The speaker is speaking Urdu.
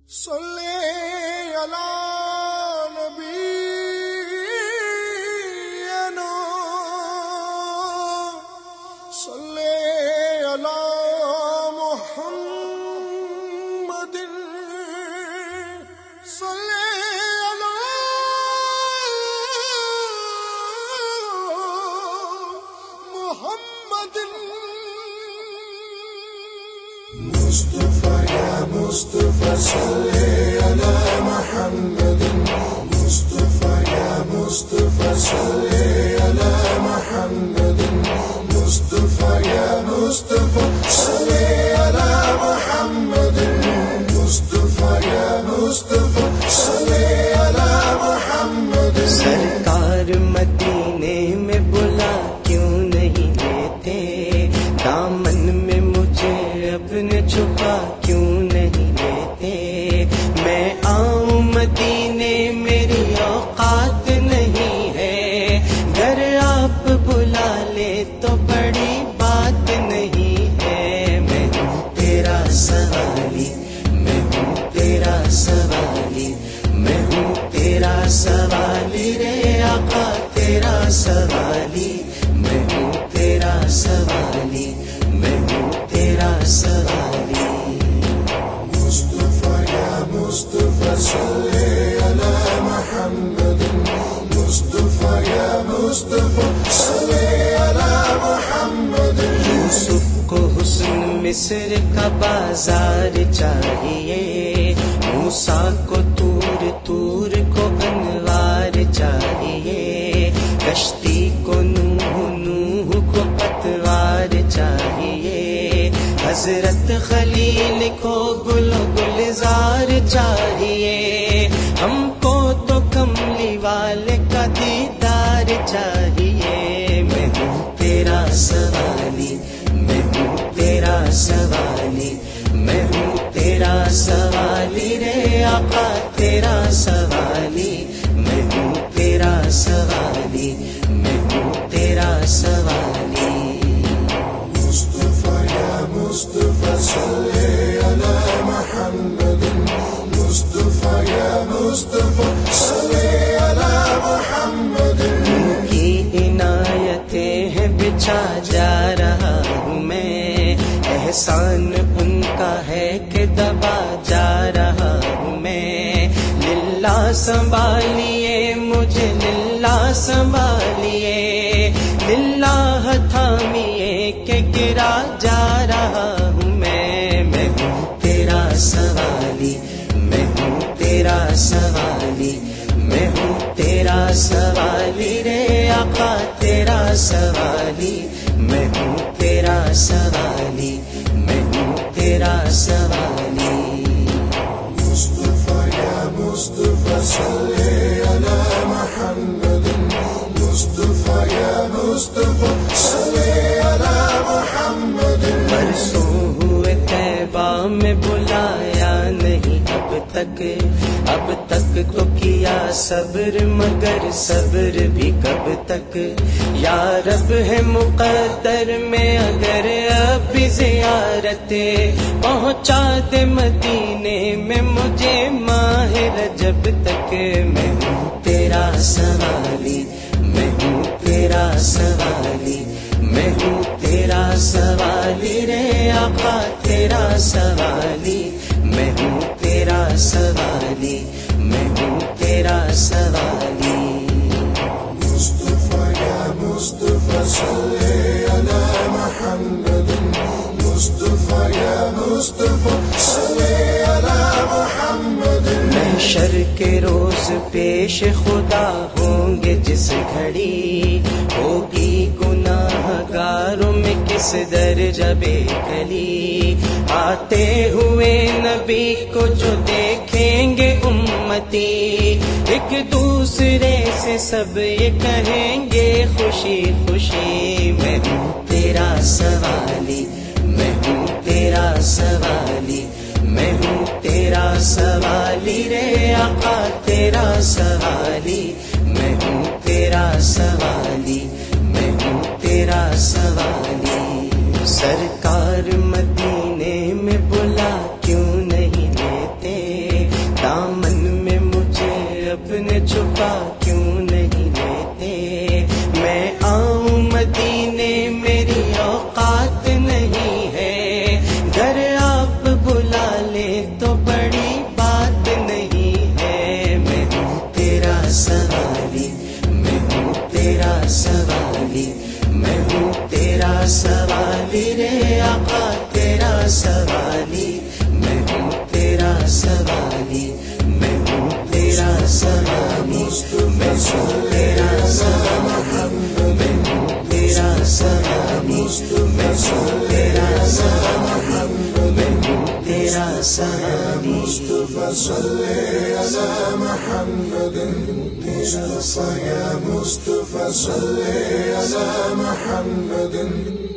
صلی علی نبینا صلی علی محمد صلی علی محمد مصطفى يا مصطفى صلي على محمد مصطفى يا مصطفى صلي على محمد مصطفى يا مصطفى صلي على محمد مصطفى يا مصطفى صلي على محمد سرکار مدینے میں بلا کیوں نہیں لیتے، دامن میں مجھے اپنے چھپا کیوں نہیں لیتے، میں آؤں مدینے میری اوقات نہیں ہے، گر آپ بلا لے تو بڑی بات نہیں ہے، میں ہوں تیرا سوالی، میں ہوں تیرا سوالی، میں ہوں تیرا سوالی رے آقا تیرا سوالی، میں ہوں تیرا سوالی، میں ہوں تیرا سوالی۔ مصطفى يا مصطفى صلي على محمد مصطفى يا مصطفى صلي على محمد یوسف کو حسن مصر کا بازار چاہیے، موسیٰ کو طور طور کو انوار چاہیے، کشتی کو نوح نوح کو پتوار چاہیے، حضرت خلیل کو گل و گلزار چاہیے، ہم کو تو کملی والے کا دیدار چاہیے، میں ہوں تیرا سوالی، میں ہوں تیرا سوالی، میں ہوں تیرا سوالی رے آقا تیرا سوالی، میں ہوں تیرا سوالی، میں ہوں تیرا سوالی۔ مصطفى يا مصطفى صلي على محمد مصطفى يا مصطفى صلي على محمد ان کی عنایتیں ہیں بچھا جا رہا ہوں میں، احسان ان کا ہے کہ دبا جا رہا ہوں میں، للہ سنبھالیے مجھے للہ سنبھالیے، للہ تھامیے کہ گرا جا رہا ہوں میں ہوں تیرا سوالی، میں ہوں تیرا سوالی، میں ہوں تیرا سوالی رے آقا تیرا سوالی، میں ہوں تیرا سوالی، میں ہوں تیرا سوالی۔ مصطفى يا مصطفى صلي على محمد مصطفى يا مصطفى صلي على محمد برسوں ہوئے طیبہ میں بلایا نہیں اب تک تو کیا صبر مگر صبر بھی کب تک، یا رب ہے مقدر میں اگر اب بھی زیارت پہنچا دے مدینے میں مجھے ماہ رجب تک، میں ہوں تیرا سوالی، میں ہوں تیرا سوالی، میں ہوں تیرا سوالی رے آقا تیرا سوالی، میں ہوں تیرا سوالی، میں ہوں تیرا سوالی۔ مصطفى يا مصطفى صلي على محمد مصطفى يا مصطفى صلي على محمد محشر کے روز پیش خدا ہوں گے جس گھڑی، ہوگی گناہ گاروں میں کس درجہ بے کلی، آتے ہوئے نبی کو جو دیکھیں گے امتی، ایک دوسرے سے سب یہ کہیں گے خوشی خوشی، میں ہوں تیرا سوالی، میں ہوں تیرا سوالی، میں ہوں تیرا سوالی رے آقا تیرا سوالی، میں ہوں تیرا سوالی، میں ہوں تیرا سوالی۔ سرکار مدینے میں بلا کیوں نہیں لیتے، مرتبہ کیوں نہیں لیتے؟ میں آؤں مدینے میری اوقات نہیں ہے، گر آپ بلا لے تو بڑی بات نہیں ہے۔ میں ہوں تیرا سوالی، میں ہوں تیرا سوالی، میں ہوں تیرا سوالی رے آقا تیرا سوالی، میں ہوں تیرا سوالی، میں ہوں تیرا سوالی، میں ہوں تیرا سوالی، میں ہوں تیرا سوالی، میں ہوں تیرا سوالی، میں ہوں تیرا سوالی۔ مصطفى صل على محمد، مصطفى يا مصطفى صل على محمد